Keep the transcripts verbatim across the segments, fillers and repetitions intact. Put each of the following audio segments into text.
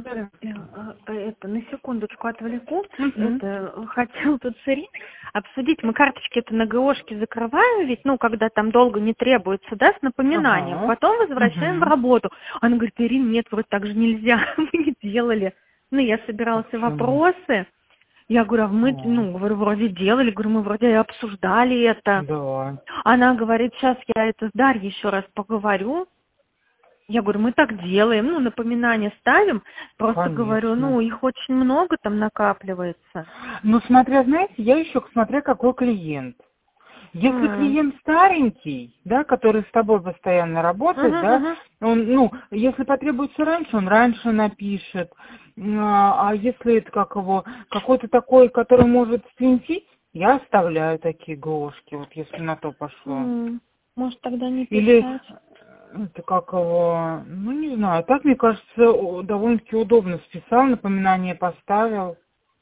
Да. Э, э, Это, на секундочку отвлеку. Мгм. Это, э, хотел тут с Ириной обсудить. Мы карточки это на ГОшке закрываем, ведь, ну, когда там долго не требуется, да, с напоминанием. Ага. Потом возвращаем в Мгм. работу. Она говорит: Ирина, нет, вроде так же нельзя. Мы не делали. Ну, я А собирала все почему? вопросы. Я говорю: а мы, О, ну, говорю, вроде делали. Говорю, мы вроде и обсуждали это. да, Она говорит: сейчас я это с Дарьей еще раз поговорю. Я говорю: мы так делаем, ну, напоминания ставим, просто говорю, конечно. ну, их очень много там накапливается. Ну, смотря, знаете, я еще смотря какой клиент. Если М. клиент старенький, да, который с тобой постоянно работает, Мгм, да, мгм. он, ну, если потребуется раньше, он раньше напишет. М, А а если это как его, какой-то такой, который может свинтить, я оставляю такие ГОшки, вот если на то пошло. М. Может, тогда не Или писать? э, это как его, ну не знаю, так мне кажется, о, довольно-таки удобно списал, напоминание поставил.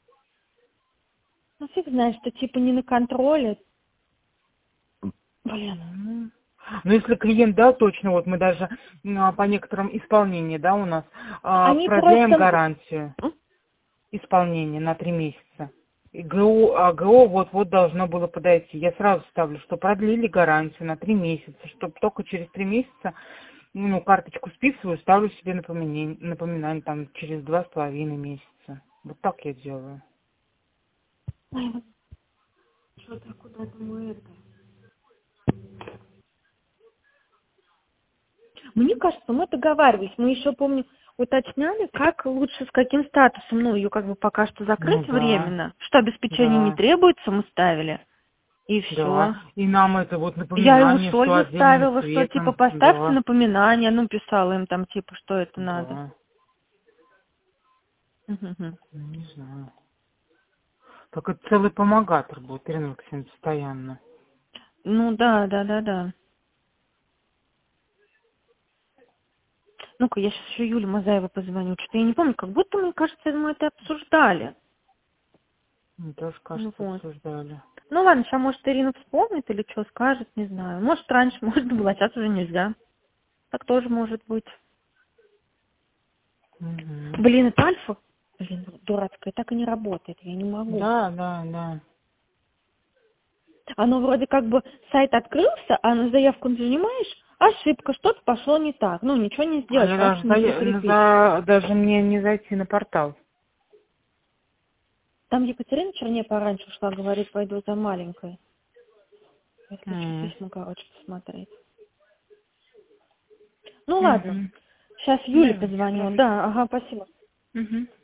Ну, фиг знаешь, что типа не на контроле. Блин. М. Ну, если клиент, да, точно, вот мы даже м, по некоторым исполнениям, да, у нас а, Они продляем просто... гарантию М? исполнения на три месяца. И ГО, а ГО вот-вот должно было подойти. Я сразу ставлю, что продлили гарантию на три месяца, чтобы только через три месяца, ну, карточку списываю, ставлю себе напоминание, напоминание там через два с половиной месяца. Вот так я делаю. Ой, вот что-то куда-то мы это... Мне кажется, мы договаривались. Мы еще, помню, уточняли, как лучше, с каким статусом, ну, ее как бы пока что Ну закрыть да, временно, что обеспечение не да, требуется, мы ставили, и да. все. И нам это вот Я и у напоминание, что Сольвы отдельным ставила, что типа цветом, поставьте да, напоминание, ну, писала им там типа, что это надо. да. Мгм. Не знаю. Так это целый помогатор будет, Ирина Алексеевна, постоянно. Ну, да, да, да, да. Ну-ка, я сейчас еще Юле Мазаевой позвоню. Что-то я не помню, как будто, мне кажется, мы это обсуждали. Мне тоже, Ну, кажется, вот. обсуждали. Ну, ладно, сейчас, может, Ирина вспомнит или что скажет, не знаю. Может, раньше можно было, а сейчас уже нельзя. Так тоже может быть. Мгм. Блин, это Альфа, блин, дурацкая, так и не работает, я не могу. Да, да, да. Оно вроде как бы сайт открылся, а на заявку нажимаешь, ошибка, что-то пошло не так. Ну, ничего не А сделать, я даже, просто не зая- на- прикрепить. за- даже мне не зайти на портал. Там Екатерина Черне пораньше ушла, говорит, пойду за маленькой. Если что, М. письма, короче, посмотреть. Ну ладно, Мгм. сейчас Юле Давайте, позвоню. хорошо. Да, ага, спасибо. Мгм.